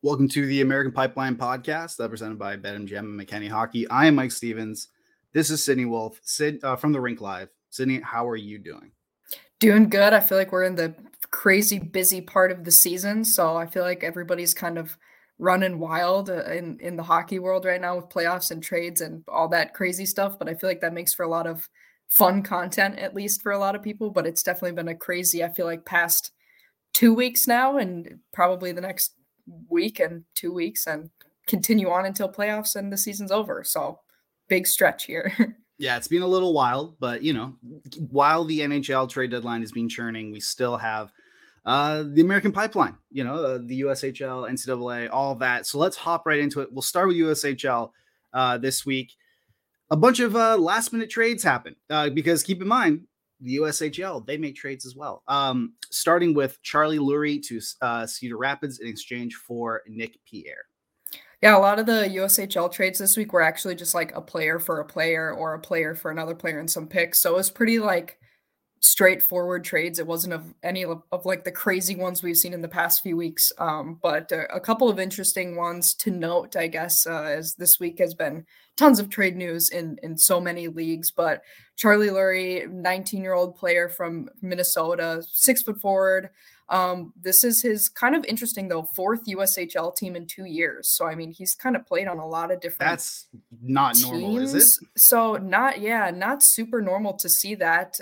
Welcome to the American Pipeline Podcast, presented by BetMGM and McKenny Hockey. I am Mike Stevens. This is Sydney Wolf, from the Rink Live. Sydney, how are you doing? Doing good. I feel like we're in the crazy busy part of the season, so I feel like everybody's kind of running wild in the hockey world right now with playoffs and trades and all that crazy stuff. But I feel like that makes for a lot of fun content, at least for a lot of people. But it's definitely been a crazy, I feel like, past 2 weeks now, and probably the next week and 2 weeks, and continue on until playoffs and the season's over. So big stretch here. Yeah, it's been a little while, but while the NHL trade deadline has been churning, we still have the American Pipeline, the USHL, NCAA, all of that. So let's hop right into it. We'll start with USHL this week. A bunch of last minute trades happen because keep in mind, the USHL, they make trades as well. Starting with Charlie Lurie to Cedar Rapids in exchange for Nick Pierre. Yeah, a lot of the USHL trades this week were actually just like a player for a player or a player for another player and some picks. So it was pretty like straightforward trades. It wasn't of any of like the crazy ones we've seen in the past few weeks. But a couple of interesting ones to note, I guess, as this week has been tons of trade news in so many leagues. But Charlie Lurie, 19-year-old player from Minnesota, 6 foot forward. This is his kind of interesting though, fourth USHL team in 2 years. So I mean, he's kind of played on a lot of different. That's not teams. Normal, is it? So not super normal to see that.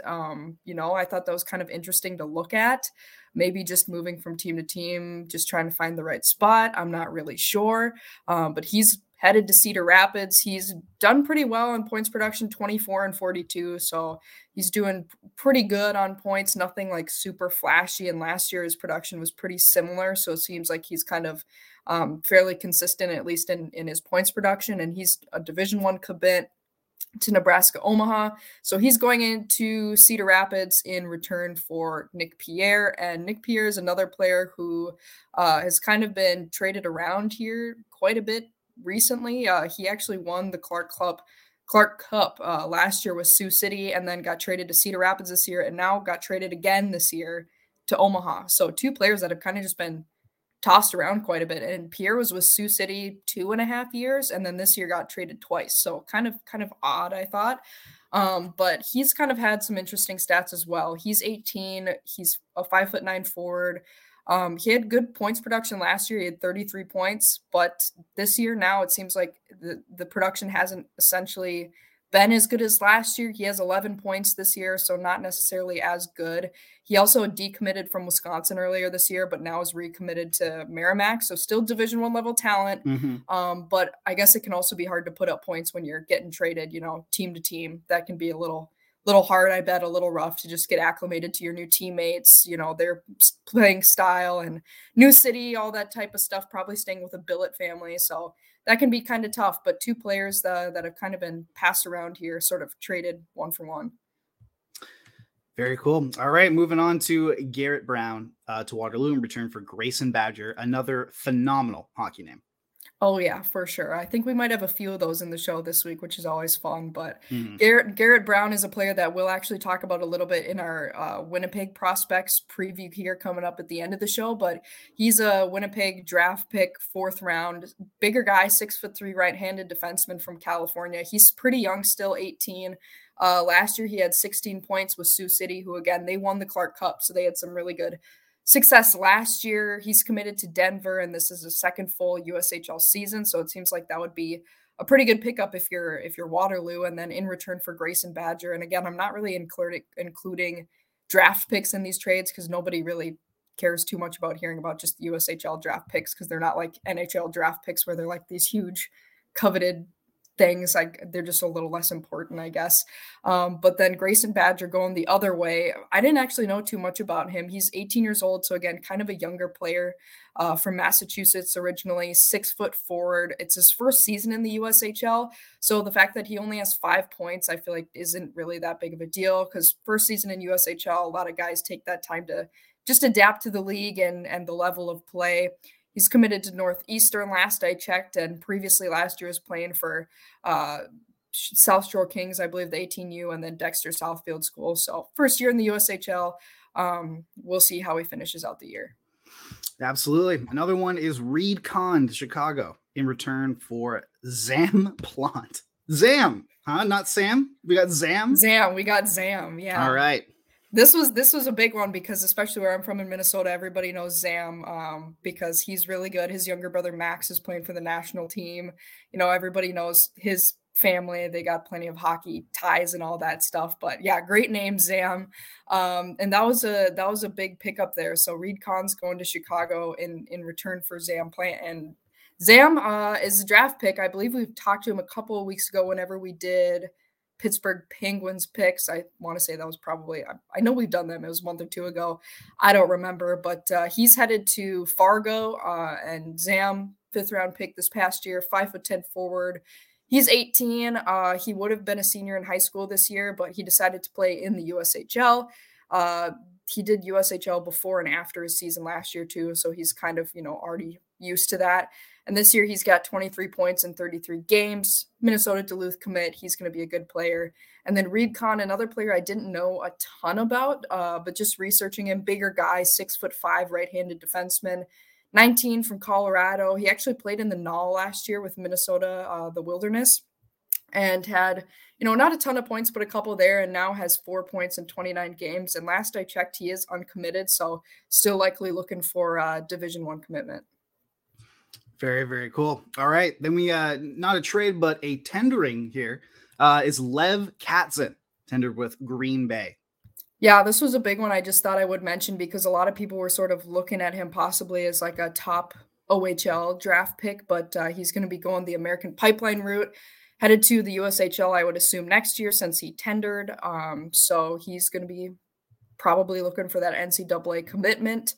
I thought that was kind of interesting to look at. Maybe just moving from team to team, just trying to find the right spot. I'm not really sure, but he's headed to Cedar Rapids. He's done pretty well in points production, 24 and 42. So he's doing pretty good on points, nothing like super flashy. And last year his production was pretty similar. So it seems like he's kind of fairly consistent, at least in his points production. And he's a Division I commit to Nebraska Omaha. So he's going into Cedar Rapids in return for Nick Pierre. And Nick Pierre is another player who has kind of been traded around here quite a bit recently. He actually won the Clark Cup last year with Sioux City, and then got traded to Cedar Rapids this year, and now got traded again this year to Omaha. So two players that have kind of just been tossed around quite a bit. And Pierre was with Sioux City 2.5 years, and then this year got traded twice. So kind of odd, I thought. But he's kind of had some interesting stats as well. He's 18. He's a 5'9" forward. He had good points production last year. He had 33 points, but this year now it seems like the production hasn't essentially been as good as last year. He has 11 points this year, so not necessarily as good. He also decommitted from Wisconsin earlier this year, but now is recommitted to Merrimack, so still Division I level talent. Mm-hmm. But I guess it can also be hard to put up points when you're getting traded, team to team. That can be a little hard, I bet, a little rough to just get acclimated to your new teammates, their playing style and new city, all that type of stuff, probably staying with a billet family. So that can be kind of tough, but two players that have kind of been passed around here, sort of traded one for one. Very cool. All right, moving on to Garrett Brown to Waterloo in return for Grayson Badger, another phenomenal hockey name. Oh, yeah, for sure. I think we might have a few of those in the show this week, which is always fun. But Garrett Brown is a player that we'll actually talk about a little bit in our Winnipeg prospects preview here coming up at the end of the show. But he's a Winnipeg draft pick, 4th round, bigger guy, 6'3" right-handed defenseman from California. He's pretty young still, 18. Last year he had 16 points with Sioux City, who, again, they won the Clark Cup, so they had some really good success last year. He's committed to Denver, and this is a second full USHL season. So it seems like that would be a pretty good pickup if you're Waterloo. And then in return for Grayson Badger. And again, I'm not really including draft picks in these trades because nobody really cares too much about hearing about just USHL draft picks because they're not like NHL draft picks where they're like these huge coveted things. Like they're just a little less important, I guess. But then Grayson Badger going the other way. I didn't actually know too much about him. He's 18 years old. So again, kind of a younger player from Massachusetts originally, 6 foot forward. It's his first season in the USHL. So the fact that he only has 5 points, I feel like isn't really that big of a deal because first season in USHL, a lot of guys take that time to just adapt to the league and the level of play. He's committed to Northeastern last I checked, and previously last year was playing for South Shore Kings, I believe, the 18U, and then Dexter Southfield School. So first year in the USHL. We'll see how he finishes out the year. Absolutely. Another one is Reed Kahn to Chicago in return for Zam Plant. Zam, huh? Not Sam. We got Zam. Zam, we got Zam. All Yeah. right. This was a big one because especially where I'm from in Minnesota, everybody knows Zam because he's really good. His younger brother Max is playing for the national team. You know, everybody knows his family. They got plenty of hockey ties and all that stuff. But yeah, great name, Zam. And that was a big pickup there. So Reed Kahn's going to Chicago in return for Zam Plant. And Zam is a draft pick. I believe we've talked to him a couple of weeks ago whenever we did Pittsburgh Penguins picks. I want to say that was probably, I know we've done them. It was a month or two ago. I don't remember, but he's headed to Fargo and Zam, 5th-round pick this past year, 5'10" forward. He's 18. He would have been a senior in high school this year, but he decided to play in the USHL. He did USHL before and after his season last year too, so he's kind of, already used to that. And this year he's got 23 points in 33 games. Minnesota Duluth commit. He's going to be a good player. And then Reed Kahn, another player I didn't know a ton about, but just researching him, bigger guy, 6'5", right-handed defenseman, 19 from Colorado. He actually played in the NAHL last year with Minnesota, the Wilderness, and had, not a ton of points, but a couple there, and now has 4 points in 29 games. And last I checked, he is uncommitted, so still likely looking for Division I commitment. Very, very cool. All right. Then we, not a trade, but a tendering here is Lev Katzin, tendered with Green Bay. Yeah, this was a big one I just thought I would mention because a lot of people were sort of looking at him possibly as like a top OHL draft pick, but he's going to be going the American Pipeline route, headed to the USHL, I would assume, next year since he tendered. So he's going to be probably looking for that NCAA commitment.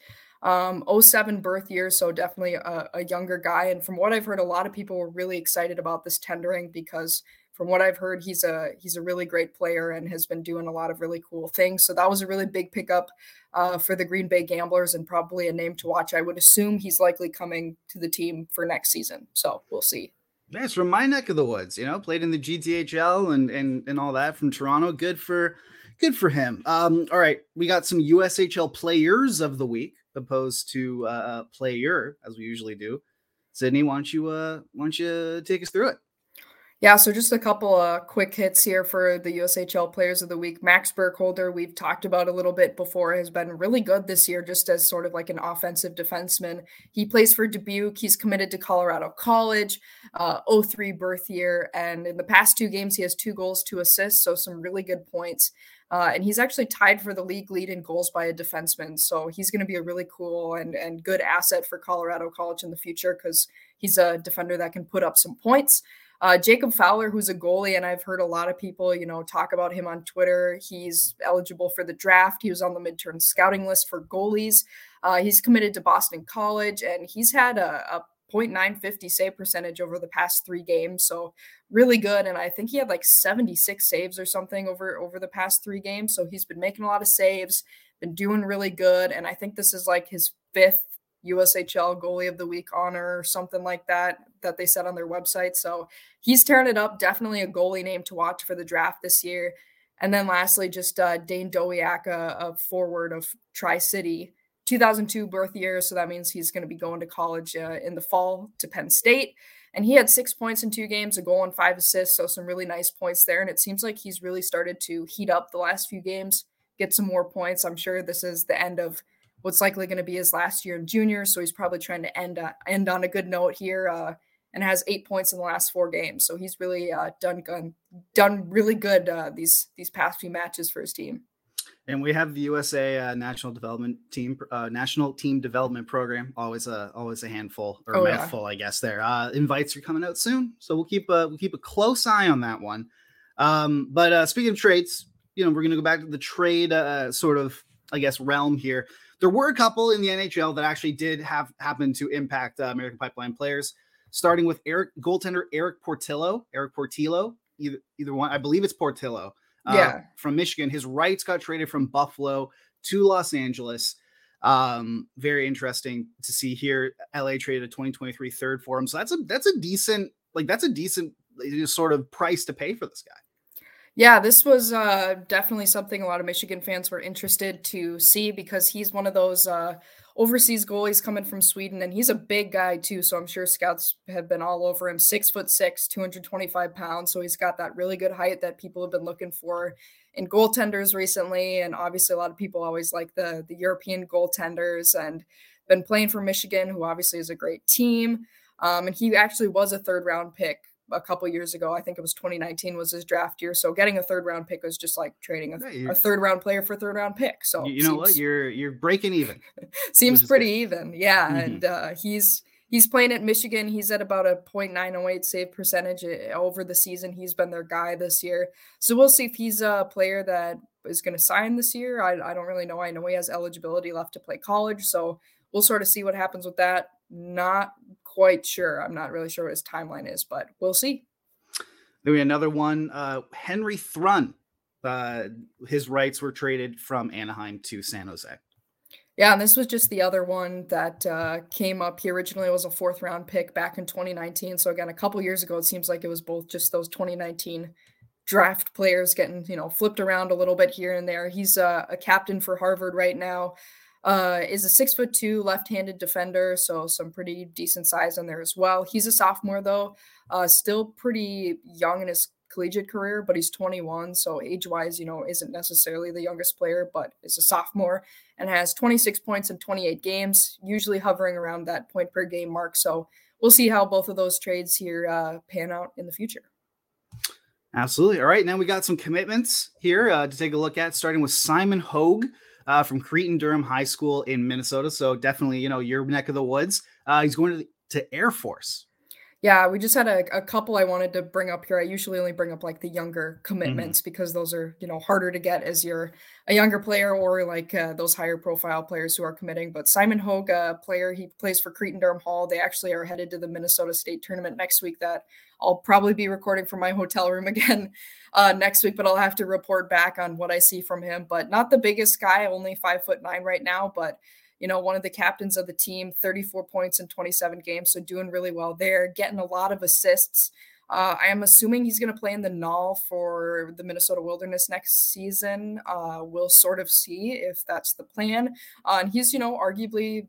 07 birth year, so definitely a younger guy. And from what I've heard, a lot of people were really excited about this tendering because from what I've heard, he's a really great player and has been doing a lot of really cool things. So that was a really big pickup for the Green Bay Gamblers and probably a name to watch. I would assume he's likely coming to the team for next season. So we'll see. Yeah, it's from my neck of the woods, played in the GTHL and all that from Toronto. Good for him. All right. We got some USHL players of the week opposed to player as we usually do. Sydney, why don't you take us through it? Yeah, so just a couple of quick hits here for the USHL Players of the Week. Max Burkholder, we've talked about a little bit before, has been really good this year just as sort of like an offensive defenseman. He plays for Dubuque. He's committed to Colorado College, 03 birth year, and in the past 2 games, he has 2 goals, 2 assists, so some really good points. And he's actually tied for the league lead in goals by a defenseman. So he's going to be a really cool and good asset for Colorado College in the future because he's a defender that can put up some points. Jacob Fowler, who's a goalie, and I've heard a lot of people, talk about him on Twitter. He's eligible for the draft. He was on the midterm scouting list for goalies. He's committed to Boston College, and he's had a .950 save percentage over the past 3 games. So really good. And I think he had like 76 saves or something over the past 3 games. So he's been making a lot of saves, been doing really good. And I think this is like his 5th USHL goalie of the week honor or something like that they said on their website. So he's tearing it up. Definitely a goalie name to watch for the draft this year. And then lastly, just Dane Dowiak, a forward of Tri-City, 2002 birth year, so that means he's going to be going to college in the fall to Penn State. And he had 6 points in 2 games, a goal and 5 assists, so some really nice points there. And it seems like he's really started to heat up the last few games, get some more points. I'm sure this is the end of what's likely going to be his last year in junior, so he's probably trying to end on a good note here and has 8 points in the last 4 games. So he's really done really good these past few matches for his team. And we have the USA National Team Development Program. Always a handful or a mouthful, I guess. There invites are coming out soon, so we'll keep a close eye on that one. But speaking of trades, we're going to go back to the trade sort of, I guess, realm here. There were a couple in the NHL that actually did happen to impact American Pipeline players, starting with goaltender Eric Portillo, either one. I believe it's Portillo. From Michigan. His rights got traded from Buffalo to Los Angeles. Very interesting to see here. LA traded a 2023 third for him. So that's a decent sort of price to pay for this guy. Yeah, this was definitely something a lot of Michigan fans were interested to see because he's one of those overseas goalies coming from Sweden, and he's a big guy too. So I'm sure scouts have been all over him. 6'6", 225 pounds. So he's got that really good height that people have been looking for in goaltenders recently. And obviously, a lot of people always like the European goaltenders, and been playing for Michigan, who obviously is a great team. And he actually was a third round pick a couple years ago. I think it was 2019 was his draft year. So getting a third round pick was just like trading Yeah, a third round player for a third round pick. So you know what? You're breaking even, which seems is pretty good. even. Yeah. Hmm. And he's playing at Michigan. He's at about a .908 save percentage over the season. He's been their guy this year. So we'll see if he's a player that is going to sign this year. I don't really know. I know he has eligibility left to play college. So we'll sort of see what happens with that. Not quite sure. I'm not really sure what his timeline is, but we'll see. Then we had another one, Henry Thrun. Uh, his rights were traded from Anaheim to San Jose. Yeah, and this was just the other one that came up. He originally was a fourth round pick back in 2019. So again, a couple years ago, it seems like it was both just those 2019 draft players getting, flipped around a little bit here and there. He's a captain for Harvard right now. Is a 6'2" left-handed defender, so some pretty decent size on there as well. He's a sophomore though, still pretty young in his collegiate career, but he's 21, so age-wise, isn't necessarily the youngest player, but is a sophomore and has 26 points in 28 games, usually hovering around that point per game mark. So we'll see how both of those trades here pan out in the future. Absolutely. All right, now we got some commitments here to take a look at, starting with Simon Hogue. From Cretin-Durham High School in Minnesota. So definitely, your neck of the woods. He's going to Air Force. Yeah, we just had a couple I wanted to bring up here. I usually only bring up like the younger Mhm. commitments because those are, harder to get as you're a younger player or like those higher profile players who are committing. But Simon Hogue, player, he plays for Cretin-Durham Hall. They actually are headed to the Minnesota State tournament next week that I'll probably be recording from my hotel room again next week, but I'll have to report back on what I see from him. But not the biggest guy, only 5'9" right now, but one of the captains of the team, 34 points in 27 games. So doing really well there, getting a lot of assists. I am assuming he's going to play in the NAL for the Minnesota Wilderness next season. We'll sort of see if that's the plan. And he's, arguably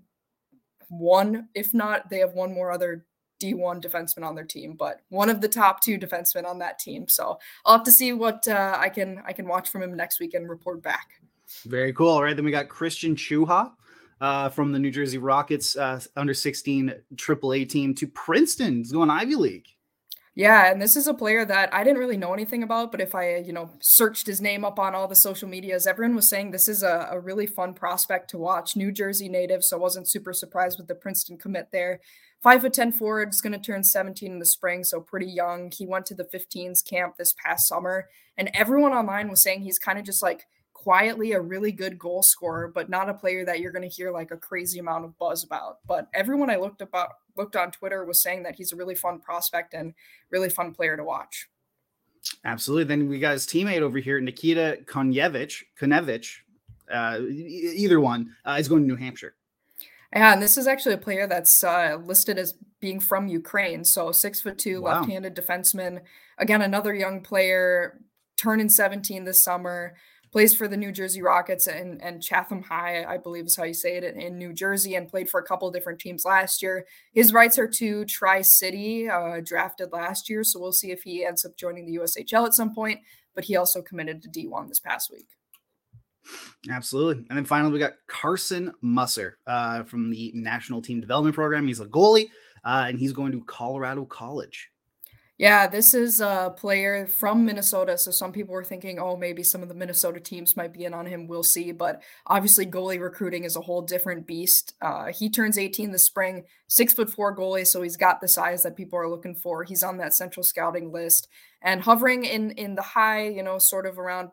one, if not, they have one more other D1 defenseman on their team, but one of the top two defensemen on that team. So I'll have to see what I can watch from him next week and report back. Very cool. All right, then we got Christian Chuha from the New Jersey Rockets under 16 AAA team to Princeton. He's going Ivy League. Yeah, and this is a player that I didn't really know anything about, but if I, searched his name up on all the social medias, everyone was saying this is a really fun prospect to watch. New Jersey native, so I wasn't super surprised with the Princeton commit there. 5'10" forward, is going to turn 17 in the spring, so pretty young. He went to the 15s camp this past summer, and everyone online was saying he's kind of just like quietly a really good goal scorer, but not a player that you're going to hear like a crazy amount of buzz about. But everyone I looked on Twitter was saying that he's a really fun prospect and really fun player to watch. Absolutely. Then we got his teammate over here, Nikita Konevich. Either one is going to New Hampshire. Yeah, and this is actually a player that's listed as being from Ukraine. So 6'2", Wow. left-handed defenseman. Again, another young player, turning 17 this summer. Plays for the New Jersey Rockets and Chatham High, I believe is how you say it, in New Jersey, and played for a couple of different teams last year. His rights are to Tri-City, drafted last year, so we'll see if he ends up joining the USHL at some point, but he also committed to D1 this past week. Absolutely. And then finally, we got Carson Musser from the National Team Development Program. He's a goalie, and he's going to Colorado College. Yeah, this is a player from Minnesota. So some people were thinking, oh, maybe some of the Minnesota teams might be in on him. We'll see. But obviously, goalie recruiting is a whole different beast. He turns 18 this spring, 6'4" goalie. So he's got the size that people are looking for. He's on that central scouting list and hovering in the high, sort of around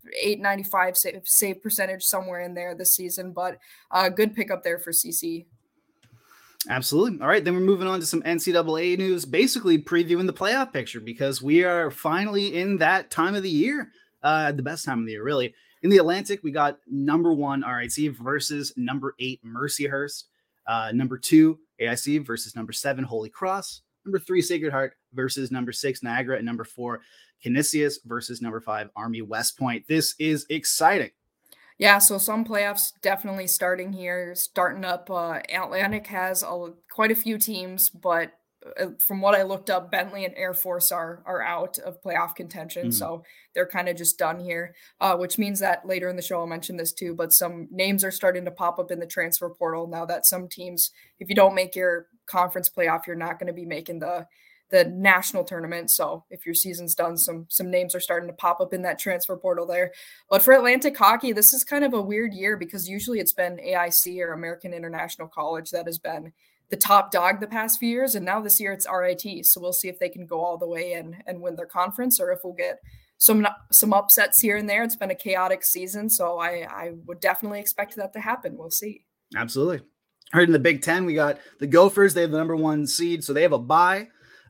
895 save percentage somewhere in there this season. But good pickup there for CC. Absolutely. All right, then we're moving on to some NCAA news, basically previewing the playoff picture because we are finally in that time of the year, the best time of the year, really. In the Atlantic, we got number 1 RIT versus number 8 Mercyhurst, number 2 AIC versus number 7 Holy Cross, Number 3, Sacred Heart versus number 6, Niagara. And number 4, Canisius versus number 5, Army West Point. This is exciting. Yeah, so some playoffs definitely starting here, starting up. Atlantic has quite a few teams, but from what I looked up, Bentley and Air Force are out of playoff contention, so they're kind of just done here. Which means that later in the show I'll mention this too, but some names are starting to pop up in the transfer portal now that some teams, if you don't make your conference playoff, you're not going to be making the national tournament. So if your season's done, some names are starting to pop up in that transfer portal there. But for Atlantic hockey, this is kind of a weird year because usually it's been AIC or American International College that has been the top dog the past few years. And now this year it's RIT. So we'll see if they can go all the way and win their conference, or if we'll get some upsets here and there. It's been a chaotic season, so I would definitely expect that to happen. We'll see. Absolutely. All right, in the Big Ten, we got the Gophers. They have the number 1 seed, so they have a bye.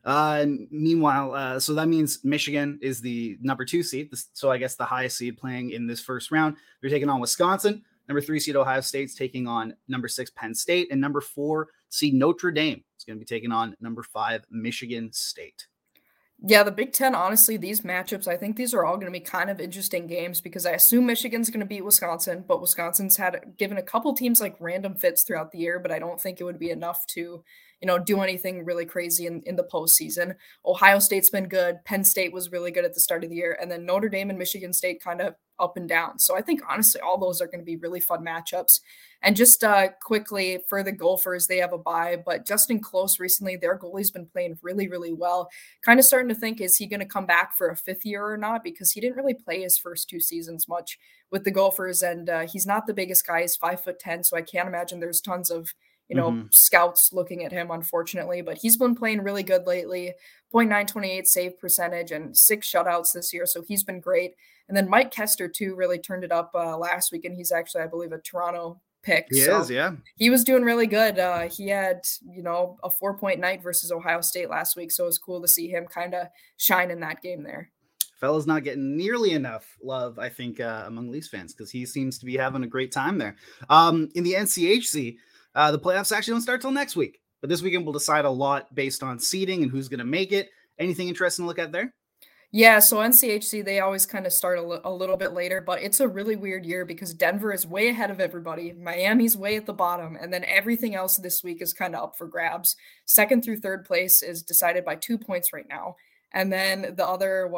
Meanwhile, so that means Michigan is the number 2 seed. So I guess the highest seed playing in this first round. They're taking on Wisconsin. Number 3 seed Ohio State's taking on number 6 Penn State, and number 4 seed Notre Dame is going to be taking on number 5 Michigan State. Yeah, the Big Ten, honestly, these matchups, I think these are all going to be kind of interesting games because I assume Michigan's going to beat Wisconsin, but Wisconsin's given a couple teams like random fits throughout the year, but I don't think it would be enough to do anything really crazy in the postseason. Ohio State's been good. Penn State was really good at the start of the year. And then Notre Dame and Michigan State kind of up and down. So I think, honestly, all those are going to be really fun matchups. And just quickly, for the Gophers, they have a bye. But Justin Close recently, their goalie's been playing really, really well. Kind of starting to think, is he going to come back for a 5th year or not? Because he didn't really play his first 2 seasons much with the Gophers. And he's not the biggest guy. He's 5'10", so I can't imagine there's tons of scouts looking at him, unfortunately, but he's been playing really good lately. .928 save percentage and 6 shutouts this year. So he's been great. And then Mike Kester too really turned it up last week. And he's actually, I believe, a Toronto pick. He is, yeah. He was doing really good. He had, a 4-point night versus Ohio State last week. So it was cool to see him kind of shine in that game there. Fella's not getting nearly enough love, I think, among Leafs fans, because he seems to be having a great time there. In the NCHC, the playoffs actually don't start till next week, but this weekend we'll decide a lot based on seeding and who's going to make it. Anything interesting to look at there? Yeah, so NCHC, they always kind of start a little bit later, but it's a really weird year because Denver is way ahead of everybody. Miami's way at the bottom, and then everything else this week is kind of up for grabs. 2nd through 3rd place is decided by 2 points right now. And then the other,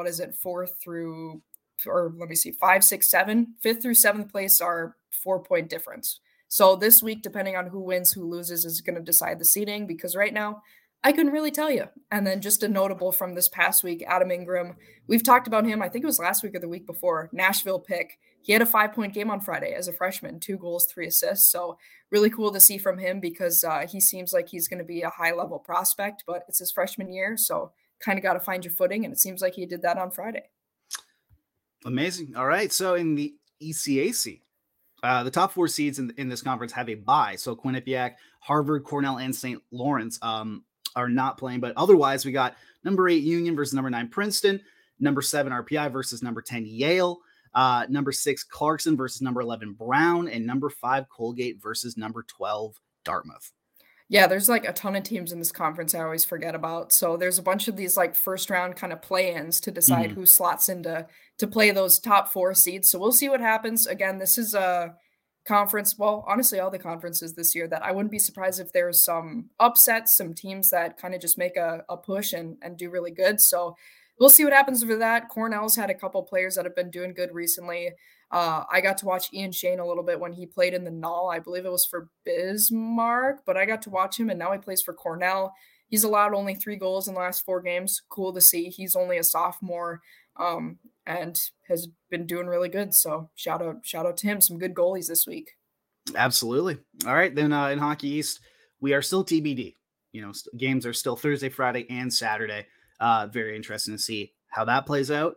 5, 6, 7, 5th through 7th place are 4-point difference. So this week, depending on who wins, who loses, is going to decide the seeding, because right now I couldn't really tell you. And then just a notable from this past week, Adam Ingram. We've talked about him, I think it was last week or the week before, Nashville pick. He had a 5-point game on Friday as a freshman, 2 goals, 3 assists. So really cool to see from him because he seems like he's going to be a high-level prospect, but it's his freshman year, so kind of got to find your footing, and it seems like he did that on Friday. Amazing. All right, so in the ECAC, the top 4 seeds in this conference have a bye. So Quinnipiac, Harvard, Cornell, and St. Lawrence are not playing. But otherwise, we got number 8 Union versus number 9 Princeton, number 7 RPI versus number 10 Yale, number 6 Clarkson versus number 11 Brown, and number 5 Colgate versus number 12 Dartmouth. Yeah, there's like a ton of teams in this conference I always forget about. So there's a bunch of these like first round kind of play-ins to decide who slots into to play those top 4 seeds. So we'll see what happens. Again, this is a conference, well, honestly, all the conferences this year that I wouldn't be surprised if there's some upsets, some teams that kind of just make a push and do really good. So we'll see what happens with that. Cornell's had a couple players that have been doing good recently. I got to watch Ian Shane a little bit when he played in the Null. I believe it was for Bismarck, but I got to watch him, and now he plays for Cornell. He's allowed only 3 goals in the last 4 games. Cool to see. He's only a sophomore and has been doing really good. So shout out to him. Some good goalies this week. Absolutely. All right, then in Hockey East, we are still TBD. Games are still Thursday, Friday, and Saturday. Very interesting to see how that plays out.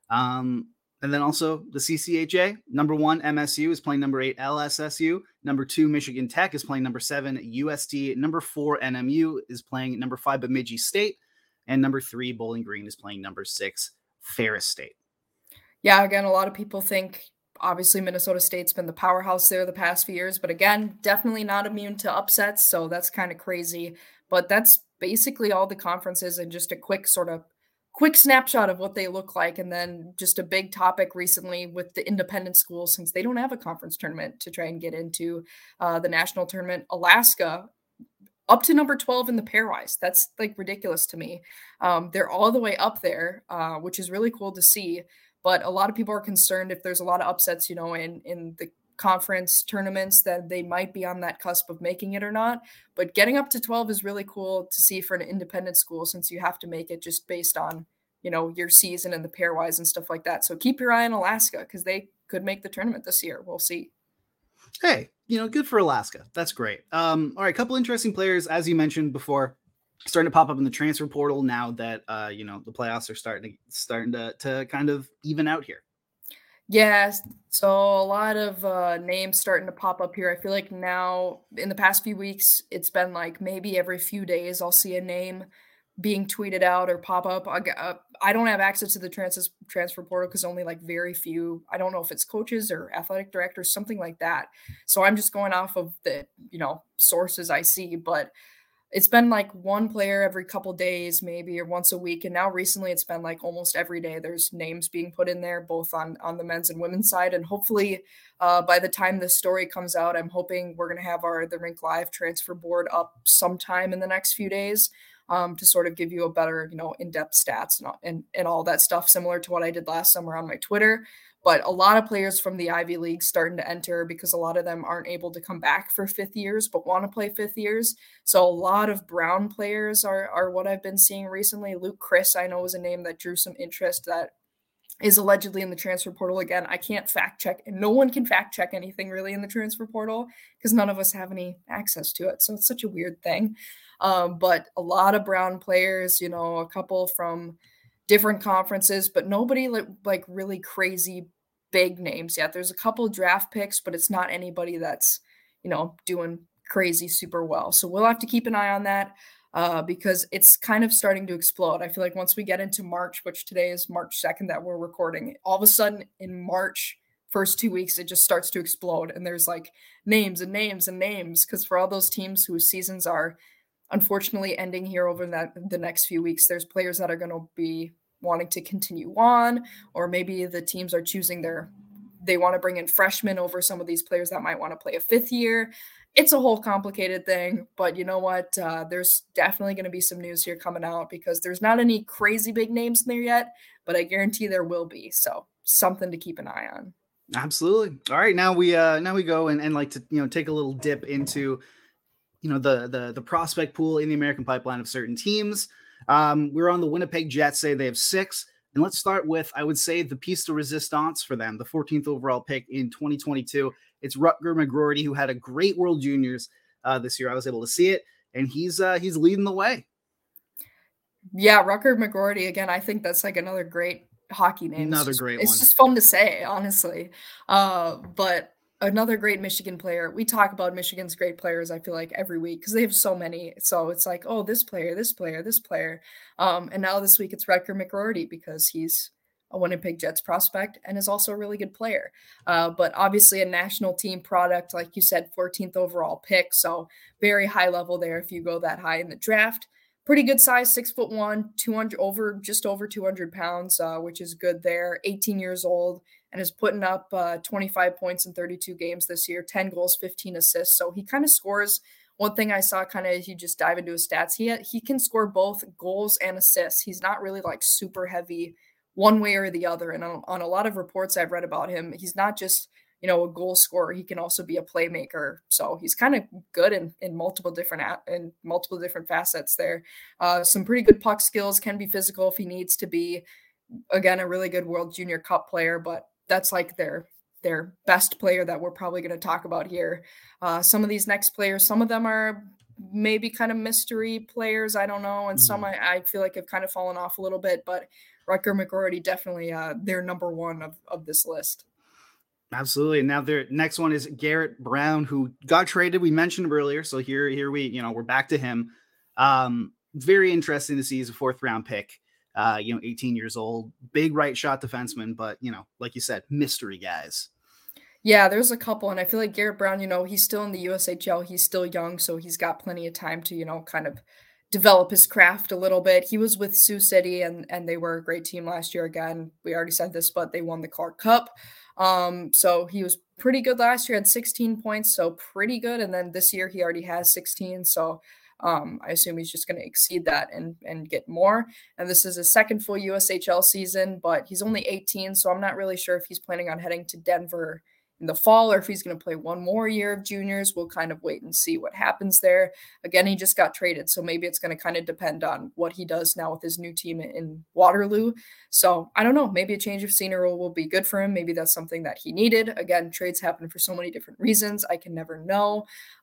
And then also the CCHA, number 1 MSU is playing number 8 LSSU. Number 2 Michigan Tech is playing number 7 UST. Number 4 NMU is playing number 5 Bemidji State. And number 3 Bowling Green is playing number 6 Ferris State. Yeah, again, a lot of people think obviously Minnesota State's been the powerhouse there the past few years, but again, definitely not immune to upsets. So that's kind of crazy. But that's basically all the conferences and just a quick snapshot of what they look like. And then just a big topic recently with the independent schools, since they don't have a conference tournament to try and get into the national tournament. Alaska up to number 12 in the pairwise. That's like ridiculous to me. They're all the way up there, which is really cool to see. But a lot of people are concerned if there's a lot of upsets, in the conference tournaments, that they might be on that cusp of making it or not. But getting up to 12 is really cool to see for an independent school, since you have to make it just based on, your season and the pairwise and stuff like that. So keep your eye on Alaska because they could make the tournament this year. We'll see. Hey, good for Alaska. That's great. All right, a couple interesting players, as you mentioned before, starting to pop up in the transfer portal now that the playoffs are starting to kind of even out here. Yes, so a lot of names starting to pop up here. I feel like now in the past few weeks, it's been like maybe every few days I'll see a name being tweeted out or pop up. I don't have access to the transfer portal because only like very few. I don't know if it's coaches or athletic directors, something like that. So I'm just going off of the sources I see, but it's been like one player every couple days, maybe, or once a week. And now recently it's been like almost every day there's names being put in there, both on the men's and women's side. And hopefully by the time this story comes out, I'm hoping we're going to have the Rink Live transfer board up sometime in the next few days to sort of give you a better, in-depth stats and all that stuff, similar to what I did last summer on my Twitter. But a lot of players from the Ivy League starting to enter because a lot of them aren't able to come back for fifth years, but want to play fifth years. So a lot of Brown players are what I've been seeing recently. Luke Chris, I know, is a name that drew some interest that is allegedly in the transfer portal. Again, I can't fact check, and no one can fact check anything really in the transfer portal because none of us have any access to it. So it's such a weird thing. But a lot of Brown players, a couple from different conferences, but nobody like really crazy big names yet. There's a couple draft picks, but it's not anybody that's, doing crazy super well. So we'll have to keep an eye on that because it's kind of starting to explode. I feel like once we get into March, which today is March 2nd that we're recording, all of a sudden in March, first 2 weeks, it just starts to explode. And there's like names and names and names because for all those teams whose seasons are unfortunately ending here over the next few weeks, there's players that are going to be wanting to continue on, or maybe the teams are choosing they want to bring in freshmen over some of these players that might want to play a fifth year. It's a whole complicated thing, but you know what? There's definitely going to be some news here coming out because there's not any crazy big names in there yet, but I guarantee there will be. So something to keep an eye on. Absolutely. All right. Now we go and like to, take a little dip into, the prospect pool in the American pipeline of certain teams. We're on the Winnipeg Jets, say they have 6. And let's start with, I would say, the piece de resistance for them, the 14th overall pick in 2022. It's Rutger McGroarty, who had a great World Juniors this year. I was able to see it, and he's leading the way. Yeah, Rutger McGroarty, again, I think that's like another great hockey name. Another great one. It's just fun to say, honestly. But another great Michigan player. We talk about Michigan's great players, I feel like, every week because they have so many. So it's like, oh, this player, this player, this player. And now this week it's Rutger McGroarty because he's a Winnipeg Jets prospect and is also a really good player. But obviously a national team product, like you said, 14th overall pick. So very high level there if you go that high in the draft. Pretty good size, 6'1", just over 200 pounds, which is good there. 18 years old and is putting up 25 points in 32 games this year, 10 goals, 15 assists. So he kind of scores. One thing I saw if you just dive into his stats, he can score both goals and assists. He's not really like super heavy one way or the other. And on a lot of reports I've read about him, he's not just, a goal scorer. He can also be a playmaker. So he's kind of good in multiple different facets there. Some pretty good puck skills, can be physical if he needs to be. Again, a really good World Junior Cup player, but that's like their best player that we're probably going to talk about here. Some of these next players, some of them are maybe kind of mystery players. I don't know. And some I feel like have kind of fallen off a little bit, but Rutger McGroarty definitely they're number one of this list. Absolutely. And now their next one is Garrett Brown, who got traded. We mentioned him earlier. So here we're back to him. Very interesting to see. He's a 4th round pick. 18 years old, big right shot defenseman, but like you said, mystery guys. Yeah, there's a couple, and I feel like Garrett Brown, he's still in the USHL. He's still young, so he's got plenty of time to, kind of develop his craft a little bit. He was with Sioux City and they were a great team last year. Again, we already said this, but they won the Clark Cup. So he was pretty good last year, had 16 points, so pretty good. And then this year he already has 16. So I assume he's just going to exceed that and get more. And this is his second full USHL season, but he's only 18, so I'm not really sure if he's planning on heading to Denver in the fall or if he's going to play one more year of juniors. We'll kind of wait and see what happens there. Again, he just got traded, so maybe it's going to kind of depend on what he does now with his new team in Waterloo. So I don't know, maybe a change of scenery will be good for him. Maybe that's something that he needed. Again, trades happen for so many different reasons. I can never know.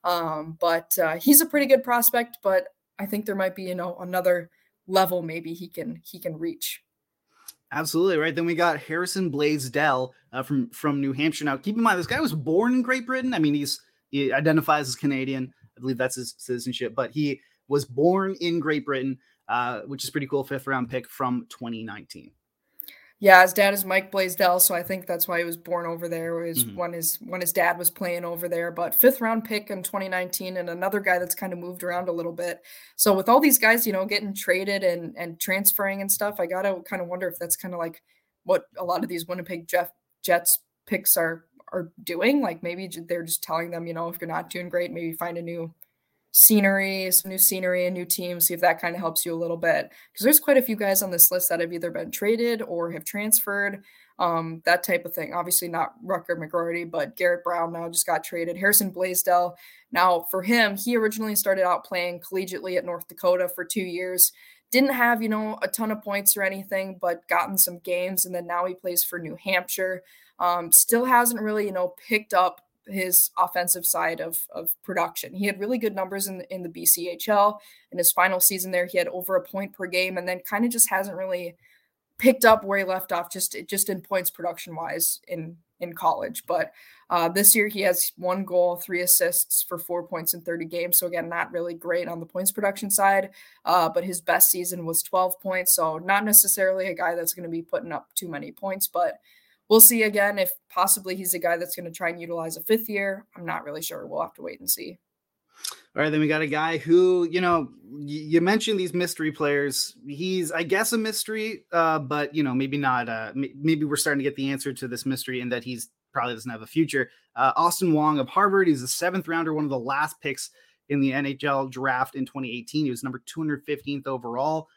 But he's a pretty good prospect, but I think there might be, another level maybe he can reach. Absolutely right. Then we got Harrison Blaisdell from New Hampshire. Now, keep in mind, this guy was born in Great Britain. I mean, he identifies as Canadian. I believe that's his citizenship, but he was born in Great Britain, which is pretty cool. 5th round pick from 2019. Yeah, his dad is Mike Blaisdell, so I think that's why he was born over there. When his dad was playing over there. But 5th round pick in 2019, and another guy that's kind of moved around a little bit. So with all these guys, getting traded and transferring and stuff, I gotta kind of wonder if that's kind of like what a lot of these Winnipeg Jets picks are doing. Like maybe they're just telling them, if you're not doing great, maybe find some new scenery, a new team, see if that kind of helps you a little bit. Because there's quite a few guys on this list that have either been traded or have transferred, that type of thing. Obviously not Rutger McGroarty, but Garrett Brown now just got traded. Harrison Blaisdell, now for him, he originally started out playing collegiately at North Dakota for 2 years. Didn't have, a ton of points or anything, but gotten some games. And then now he plays for New Hampshire. Still hasn't really, picked up his offensive side of production. He had really good numbers in the BCHL. In his final season there, he had over a point per game, and then kind of just hasn't really picked up where he left off just in points production wise in college. But this year he has 1 goal, 3 assists for 4 points in 30 games. So again, not really great on the points production side, but his best season was 12 points. So not necessarily a guy that's going to be putting up too many points, but we'll see again if possibly he's a guy that's going to try and utilize a 5th year. I'm not really sure. We'll have to wait and see. All right, then we got a guy who, you mentioned these mystery players. He's, I guess, a mystery, but, maybe not. Maybe we're starting to get the answer to this mystery in that he's probably doesn't have a future. Austin Wong of Harvard. He's a 7th rounder, one of the last picks in the NHL draft in 2018. He was number 215th overall.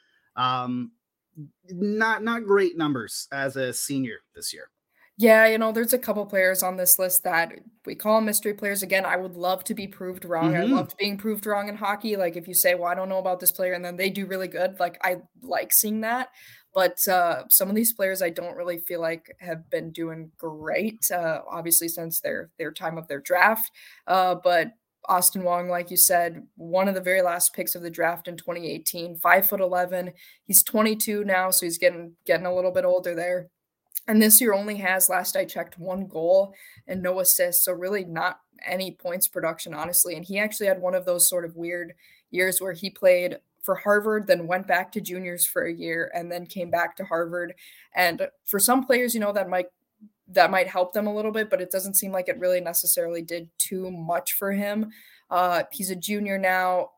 Not great numbers as a senior this year. Yeah, there's a couple players on this list that we call mystery players. Again, I would love to be proved wrong. I loved being proved wrong in hockey. Like if you say, well, I don't know about this player, and then they do really good, like I like seeing that. But some of these players I don't really feel like have been doing great, obviously since their time of their draft. But Austin Wong, like you said, one of the very last picks of the draft in 2018, 5'11". He's 22 now, so he's getting a little bit older there. And this year only has, last I checked, 1 goal and no assists. So really not any points production, honestly. And he actually had one of those sort of weird years where he played for Harvard, then went back to juniors for a year and then came back to Harvard. And for some players, that might help them a little bit, but it doesn't seem like it really necessarily did too much for him. He's a junior now.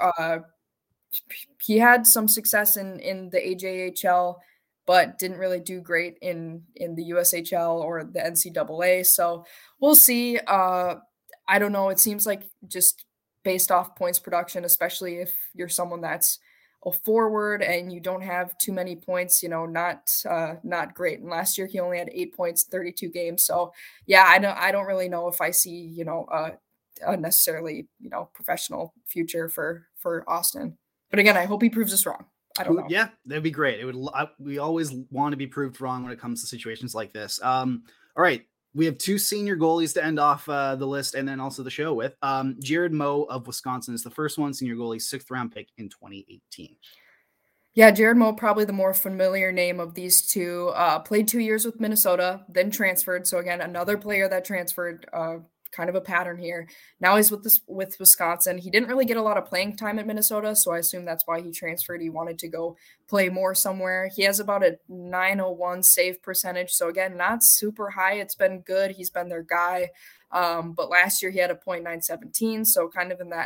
He had some success in the AJHL, but didn't really do great in the USHL or the NCAA. So we'll see. I don't know. It seems like just based off points production, especially if you're someone that's a forward and you don't have too many points, not great. And last year he only had 8 points, 32 games. So yeah, I don't really know if I see, a necessarily, professional future for Austin. But again, I hope he proves us wrong. I don't know. Yeah, that'd be great. We always want to be proved wrong when it comes to situations like this. All right. We have 2 senior goalies to end off the list and then also the show with. Jared Moe of Wisconsin is the first one, senior goalie, 6th round pick in 2018. Yeah, Jared Moe, probably the more familiar name of these two. Played 2 years with Minnesota, then transferred. So again, another player that transferred, kind of a pattern here. Now he's with Wisconsin. He didn't really get a lot of playing time at Minnesota, so I assume that's why he transferred. He wanted to go play more somewhere. He has about a .901 save percentage, so again, not super high. It's been good. He's been their guy. But last year he had a .917, so kind of in that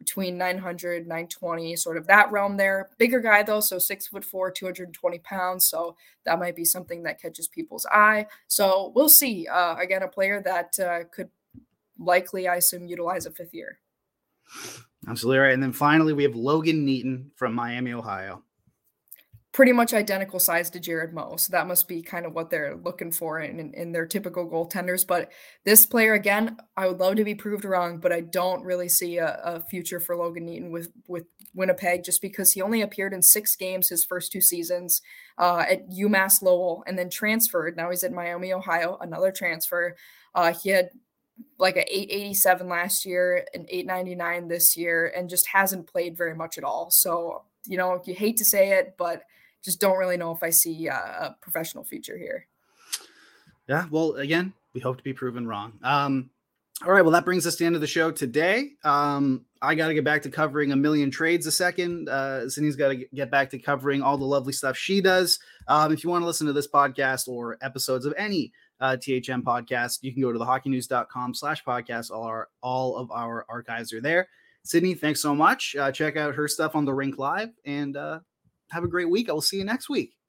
between 900, 920, sort of that realm there. Bigger guy though, so 6'4", 220 pounds. So that might be something that catches people's eye. So we'll see. Again, a player that could likely, I assume, utilize a fifth year. Absolutely right. And then finally, we have Logan Neaton from Miami, Ohio. Pretty much identical size to Jared Moe. So that must be kind of what they're looking for in their typical goaltenders. But this player, again, I would love to be proved wrong, but I don't really see a future for Logan Neaton with Winnipeg, just because he only appeared in 6 games his first 2 seasons at UMass Lowell, and then transferred. Now he's at Miami, Ohio, another transfer. He had like an 887 last year, an 899 this year, and just hasn't played very much at all. So, you hate to say it, but just don't really know if I see a professional future here. Yeah, well, again, we hope to be proven wrong. All right, well, that brings us to the end of the show today. I got to get back to covering a million trades a second. Sydney's got to get back to covering all the lovely stuff she does. If you want to listen to this podcast or episodes of any THM podcast, you can go to thehockeynews.com/podcast. All of our archives are there. Sydney, thanks so much. Check out her stuff on the Rink Live, and have a great week. I will see you next week.